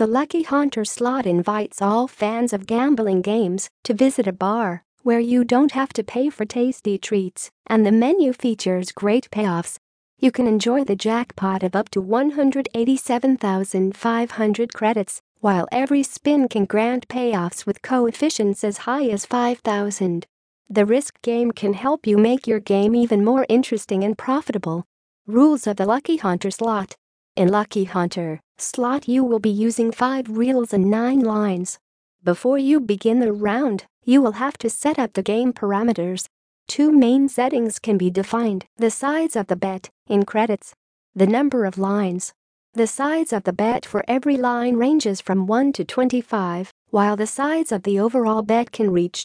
The Lucky Hunter slot invites all fans of gambling games to visit a bar where you don't have to pay for tasty treats, and the menu features great payoffs. You can enjoy the jackpot of up to 187,500 credits, while every spin can grant payoffs with coefficients as high as 5,000. The risk game can help you make your game even more interesting and profitable. Rules of the Lucky Hunter slot. In Lucky Hunter slot, you will be using 5 reels and 9 lines. Before you begin the round, you will have to set up the game parameters. 2 main settings can be defined: the size of the bet, in credits, the number of lines. The size of the bet for every line ranges from 1 to 25, while the size of the overall bet can reach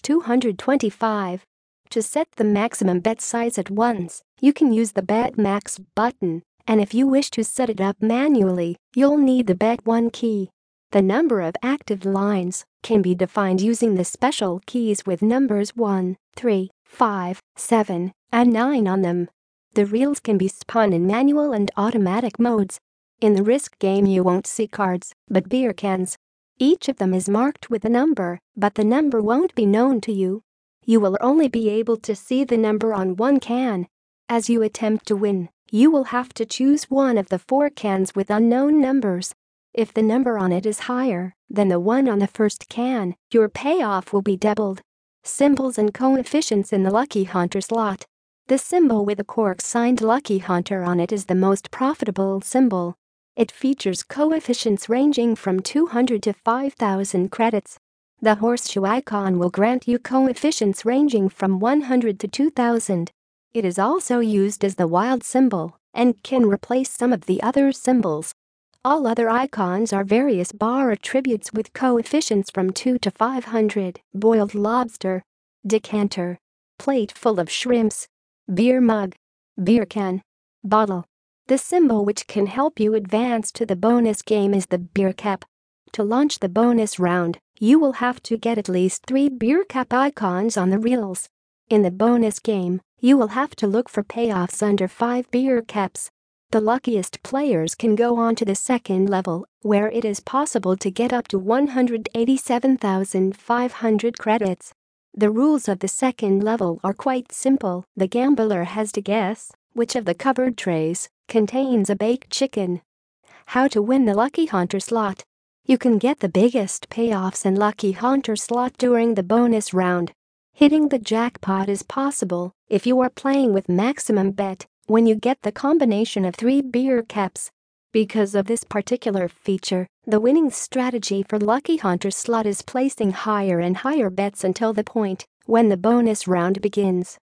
225. To set the maximum bet size at once, you can use the Bet Max button, and if you wish to set it up manually, you'll need the Bet 1 key. The number of active lines can be defined using the special keys with numbers 1, 3, 5, 7, and 9 on them. The reels can be spun in manual and automatic modes. In the risk game, you won't see cards, but beer cans. Each of them is marked with a number, but the number won't be known to you. You will only be able to see the number on one can. As you attempt to win, you will have to choose one of the 4 cans with unknown numbers. If the number on it is higher than the one on the first can, your payoff will be doubled. Symbols and coefficients in the Lucky Hunter slot. The symbol with a cork-signed Lucky Hunter on it is the most profitable symbol. It features coefficients ranging from 200 to 5,000 credits. The horseshoe icon will grant you coefficients ranging from 100 to 2,000. It is also used as the wild symbol and can replace some of the other symbols. All other icons are various bar attributes with coefficients from 2 to 500: boiled lobster, decanter, plate full of shrimps, beer mug, beer can, bottle. The symbol which can help you advance to the bonus game is the beer cap. To launch the bonus round, you will have to get at least 3 beer cap icons on the reels. In the bonus game, you will have to look for payoffs under 5 beer caps. The luckiest players can go on to the second level, where it is possible to get up to 187,500 credits. The rules of the second level are quite simple. The gambler has to guess which of the covered trays contains a baked chicken. How to win the Lucky Hunter slot. You can get the biggest payoffs in Lucky Hunter slot during the bonus round. Hitting the jackpot is possible if you are playing with maximum bet when you get the combination of 3 beer caps. Because of this particular feature, the winning strategy for Lucky Hunter slot is placing higher and higher bets until the point when the bonus round begins.